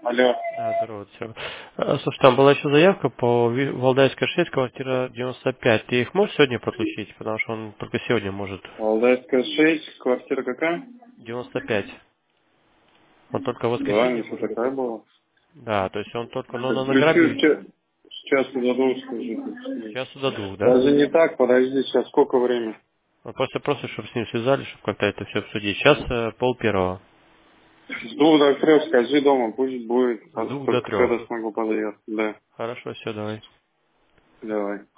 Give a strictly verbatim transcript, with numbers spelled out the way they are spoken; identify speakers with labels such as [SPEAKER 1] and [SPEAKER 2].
[SPEAKER 1] Алло.
[SPEAKER 2] А, здорово, все. Слушай, там была еще заявка по Ви- Валдайская шесть, квартира девяносто пять. Ты их можешь сегодня подключить? Потому что он только сегодня может.
[SPEAKER 1] Валдайская шесть, квартира какая?
[SPEAKER 2] девяносто пять. Он только в
[SPEAKER 1] Да,
[SPEAKER 2] воскресенье
[SPEAKER 1] ничего
[SPEAKER 2] может.
[SPEAKER 1] такая была.
[SPEAKER 2] Да, то есть он только, ну, на
[SPEAKER 1] Подключу,
[SPEAKER 2] награбе
[SPEAKER 1] сейчас, сейчас подойду, скажи.
[SPEAKER 2] сейчас до двух, да?
[SPEAKER 1] Даже не так, подожди, сейчас сколько времени?
[SPEAKER 2] Ну, просто просто, чтобы с ним связались, чтобы как-то это все обсудить. Сейчас э, пол первого.
[SPEAKER 1] С двух до трех скажи дома, пусть будет.
[SPEAKER 2] С
[SPEAKER 1] А
[SPEAKER 2] двух до
[SPEAKER 1] только
[SPEAKER 2] трех.
[SPEAKER 1] когда смогу подъехать. Да,
[SPEAKER 2] Хорошо, все, давай.
[SPEAKER 1] давай.